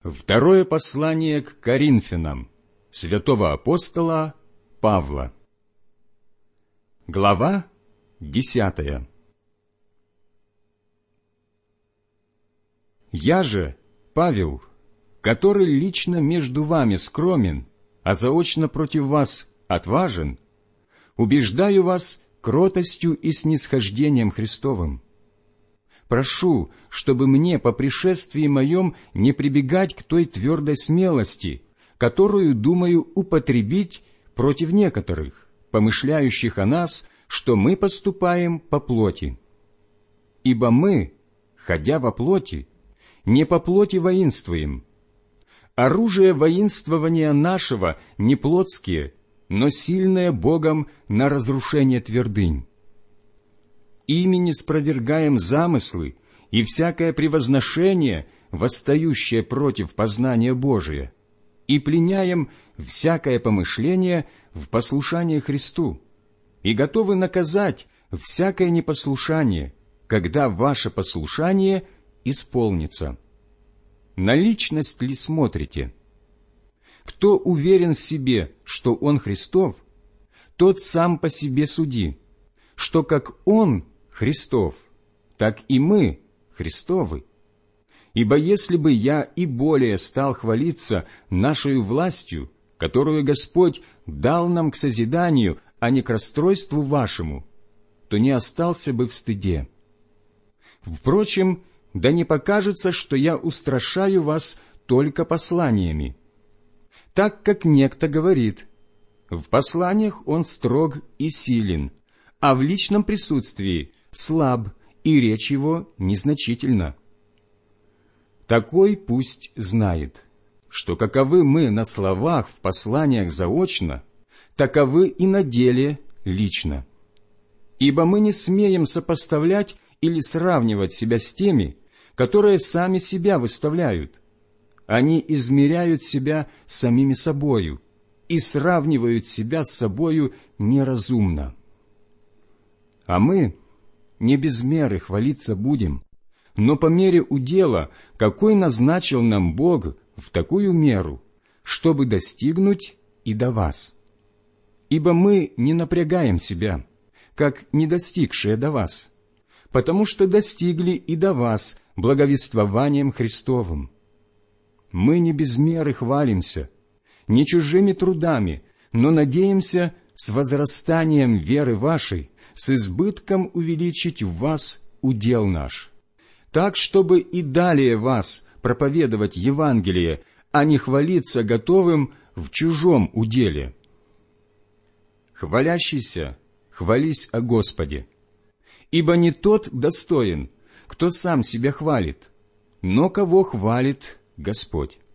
Второе послание к Коринфянам святого апостола Павла. Глава 10. «Я же, Павел, который лично между вами скромен, а заочно против вас отважен, убеждаю вас кротостью и снисхождением Христовым. Прошу, чтобы мне по пришествии моем не прибегать к той твердой смелости, которую думаю употребить против некоторых, помышляющих о нас, что мы поступаем по плоти. Ибо мы, ходя во плоти, не по плоти воинствуем. Оружие воинствования нашего не плотские, но сильное Богом на разрушение твердынь. Ими не спровергаем замыслы и всякое превозношение, восстающее против познания Божия, и пленяем всякое помышление в послушание Христу, и готовы наказать всякое непослушание, когда ваше послушание исполнится. На личность ли смотрите? Кто уверен в себе, что он Христов, тот сам по себе суди, что как Он Христов, так и мы Христовы. Ибо если бы я и более стал хвалиться нашей властью, которую Господь дал нам к созиданию, а не к расстройству вашему, то не остался бы в стыде. Впрочем, да не покажется, что я устрашаю вас только посланиями. Так как некто говорит, в посланиях он строг и силен, а в личном присутствии слаб, и речь его незначительна. Такой пусть знает, что каковы мы на словах в посланиях заочно, таковы и на деле лично. Ибо мы не смеем сопоставлять или сравнивать себя с теми, которые сами себя выставляют. Они измеряют себя самими собою и сравнивают себя с собою неразумно. А мы не без меры хвалиться будем, но по мере удела, какой назначил нам Бог, в такую меру, чтобы достигнуть и до вас. Ибо мы не напрягаем себя, как не достигшие до вас, потому что достигли и до вас благовествованием Христовым. Мы не без меры хвалимся, не чужими трудами, но надеемся с возрастанием веры вашей, с избытком увеличить в вас удел наш, так, чтобы и далее вас проповедовать Евангелие, а не хвалиться готовым в чужом уделе. Хвалящийся, хвались о Господе, ибо не тот достоин, кто сам себя хвалит, но кого хвалит Господь.